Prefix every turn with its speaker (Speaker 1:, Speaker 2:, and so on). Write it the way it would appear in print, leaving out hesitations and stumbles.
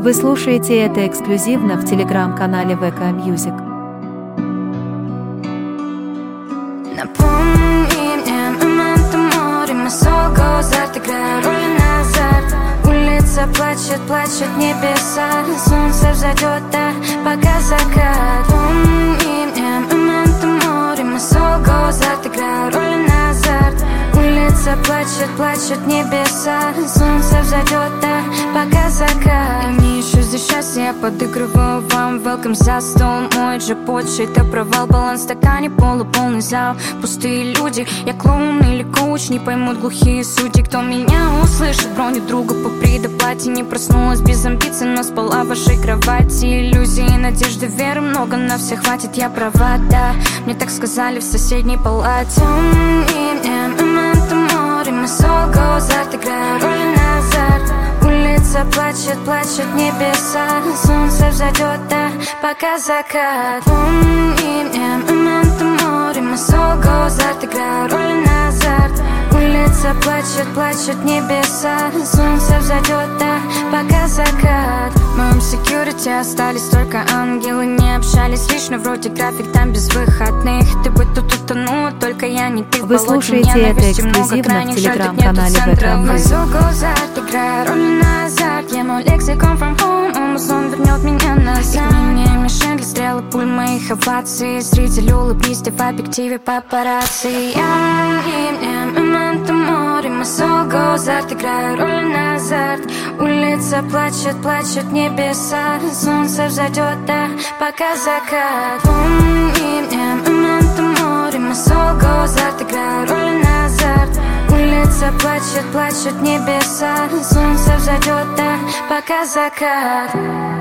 Speaker 1: Вы слушаете это эксклюзивно в телеграм-канале ВК Music.
Speaker 2: Напомни мне момент у моря, мы солго азарт, играя роли на азарт. Улица плачет, плачет небеса, солнце взойдет, да, пока закат. Помни мне момент у моря, мы солго азарт, играя роли на азарт. Улица плачет, плачет небеса, солнце взойдет, да, пока закат. Они еще здесь счастье, я подыгрываю вам. Welcome за стол, мой джекпот, чей-то провал. Баланс в стакане, полуполный зал. Пустые люди, я клоун или коуч, не поймут глухие судьи. Кто меня услышит, броню друга по предоплате. Не проснулась без амбиций, но спала в вашей кровати. Иллюзии, надежды, веры много, на всех хватит, я права, да. Мне так сказали в соседней палате. Помни мне момент у моря, мы солго азарт, играя роли на азарт. Улица плачет, плачет небеса, солнце взойдет, да, пока закат. Помни мне момент у моря, мы солго азарт, играя роли на азарт. Улица плачет, плачет небеса, солнце взойдет, да, пока закат. В моем секьюрити остались только ангелы. Не общались лично, вроде график там без выходных. Ты бы тут утонула, только я не ты.
Speaker 1: Вы слушаете это эксклюзивно в телеграм-канале ВК Music.
Speaker 2: Играя роли на азарт, я мой лексикон from home. Амазон вернет меня назад. Мне мишень для стрелы, пуль моих оваций. Зритель, улыбнись, ты в объективе папарацци. Я и мне момент у моря, мы солго азарт, играю роли на азарт. Улица плачет, плачет небеса, солнце взойдет, да, пока закат. Помни мне момент у моря, мы солго азарт, играю роли на азарт. Улица плачет, плачет небеса, солнце взойдет, да, пока закат.